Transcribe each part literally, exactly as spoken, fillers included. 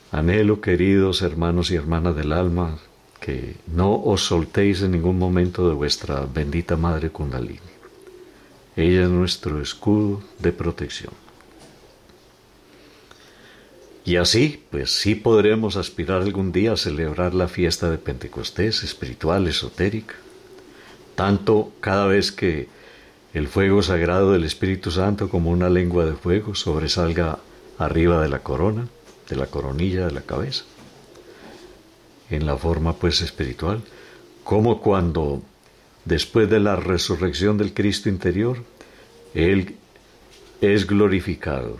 Anhelo, queridos hermanos y hermanas del alma, que no os soltéis en ningún momento de vuestra bendita Madre Kundalini. Ella es nuestro escudo de protección. Y así, pues sí podremos aspirar algún día a celebrar la fiesta de Pentecostés espiritual, esotérica, tanto cada vez que el fuego sagrado del Espíritu Santo como una lengua de fuego sobresalga arriba de la corona, de la coronilla de la cabeza, en la forma pues espiritual, como cuando después de la resurrección del Cristo interior, Él es glorificado.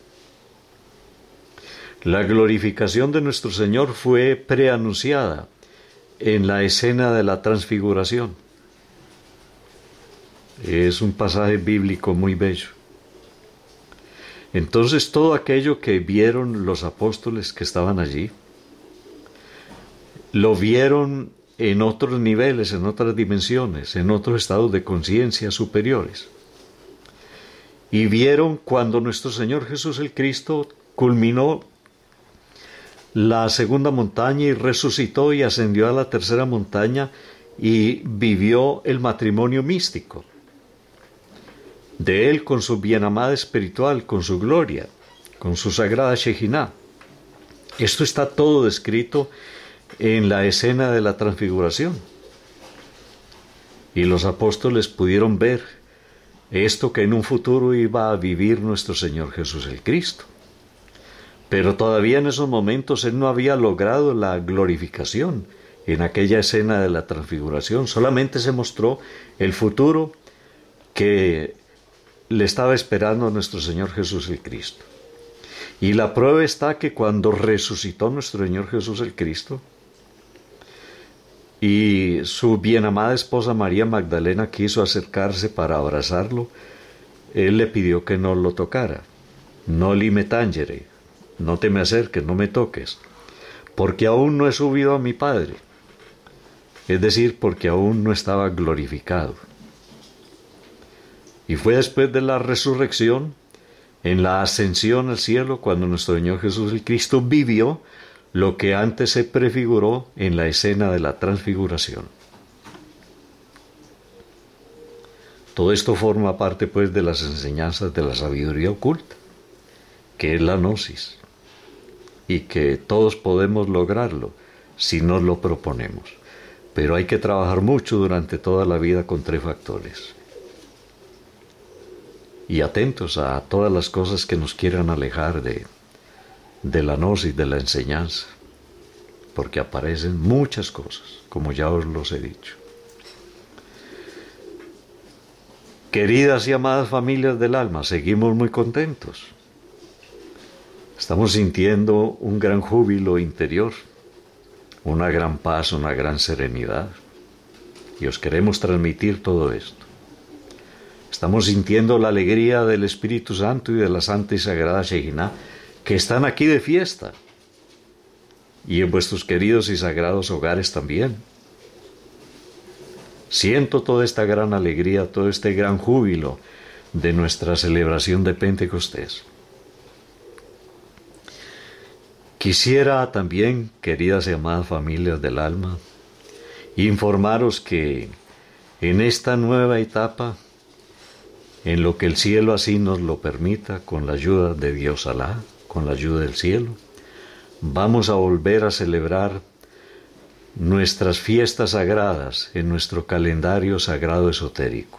La glorificación de nuestro Señor fue preanunciada en la escena de la transfiguración. Es un pasaje bíblico muy bello. Entonces todo aquello que vieron los apóstoles que estaban allí, lo vieron en otros niveles, en otras dimensiones, en otros estados de conciencia superiores. Y vieron cuando nuestro Señor Jesús el Cristo culminó la segunda montaña y resucitó y ascendió a la tercera montaña y vivió el matrimonio místico de Él con su bienamada espiritual, con su gloria, con su sagrada Shekinah. Esto está todo descrito en la escena de la transfiguración. Y los apóstoles pudieron ver esto que en un futuro iba a vivir nuestro Señor Jesús el Cristo. Pero todavía en esos momentos Él no había logrado la glorificación en aquella escena de la transfiguración. Solamente se mostró el futuro que le estaba esperando a nuestro Señor Jesús el Cristo. Y la prueba está que cuando resucitó nuestro Señor Jesús el Cristo y su bienamada esposa María Magdalena quiso acercarse para abrazarlo, Él le pidió que no lo tocara. No li me tangere, no te me acerques, no me toques, porque aún no he subido a mi Padre. Es decir, porque aún no estaba glorificado. Y fue después de la resurrección, en la ascensión al cielo, cuando nuestro Señor Jesús el Cristo vivió lo que antes se prefiguró en la escena de la transfiguración. Todo esto forma parte pues de las enseñanzas de la sabiduría oculta, que es la gnosis, y que todos podemos lograrlo si nos lo proponemos. Pero hay que trabajar mucho durante toda la vida con tres factores. Y atentos a todas las cosas que nos quieran alejar de, de la gnosis, de la enseñanza, porque aparecen muchas cosas, como ya os los he dicho. Queridas y amadas familias del alma, seguimos muy contentos. Estamos sintiendo un gran júbilo interior, una gran paz, una gran serenidad, y os queremos transmitir todo esto. Estamos sintiendo la alegría del Espíritu Santo y de la Santa y Sagrada Shekinah, que están aquí de fiesta, y en vuestros queridos y sagrados hogares también. Siento toda esta gran alegría, todo este gran júbilo de nuestra celebración de Pentecostés. Quisiera también, queridas y amadas familias del alma, informaros que en esta nueva etapa, en lo que el cielo así nos lo permita, con la ayuda de Dios Alá, con la ayuda del cielo, vamos a volver a celebrar nuestras fiestas sagradas en nuestro calendario sagrado esotérico.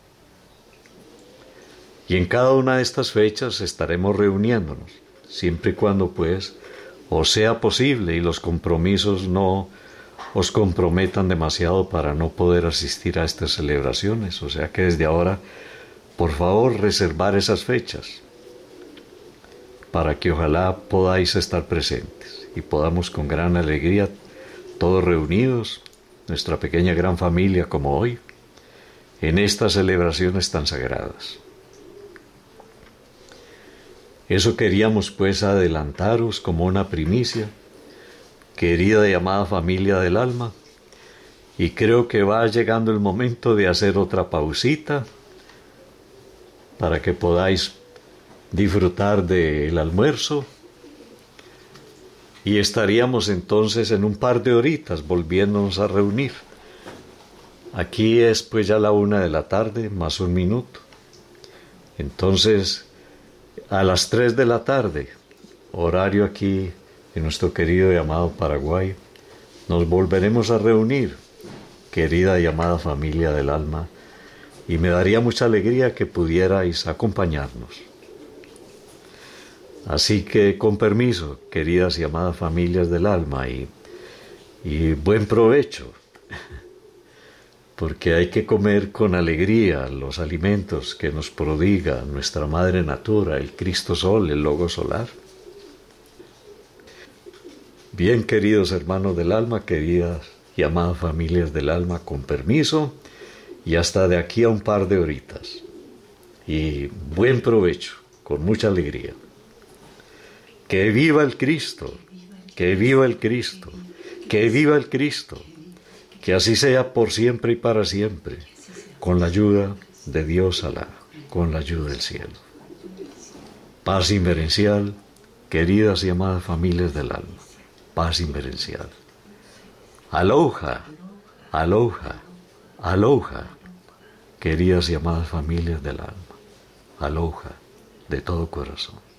Y en cada una de estas fechas estaremos reuniéndonos, siempre y cuando pues os sea posible y los compromisos no os comprometan demasiado para no poder asistir a estas celebraciones. O sea que desde ahora, por favor, reservar esas fechas para que ojalá podáis estar presentes y podamos con gran alegría, todos reunidos, nuestra pequeña gran familia como hoy, en estas celebraciones tan sagradas. Eso queríamos pues adelantaros como una primicia, querida y amada familia del alma, y creo que va llegando el momento de hacer otra pausita para que podáis disfrutar del almuerzo y estaríamos entonces en un par de horitas volviéndonos a reunir. Aquí es pues ya la una de la tarde, más un minuto. Entonces, a las tres de la tarde, horario aquí en nuestro querido y amado Paraguay, nos volveremos a reunir, querida y amada familia del alma, y me daría mucha alegría que pudierais acompañarnos. Así que, con permiso, queridas y amadas familias del alma, y, y buen provecho, porque hay que comer con alegría los alimentos que nos prodiga nuestra Madre Natura, el Cristo Sol, el Logo Solar. Bien, queridos hermanos del alma, queridas y amadas familias del alma, con permiso, y hasta de aquí a un par de horitas. Y buen provecho, con mucha alegría. ¡Que viva el Cristo! ¡Que viva el Cristo! ¡Que viva el Cristo! Que así sea por siempre y para siempre, con la ayuda de Dios Alá, con la ayuda del cielo. Paz inverencial, queridas y amadas familias del alma. Paz inverencial. Aloha, aloha, aloha, queridas y amadas familias del alma. Aloha, de todo corazón.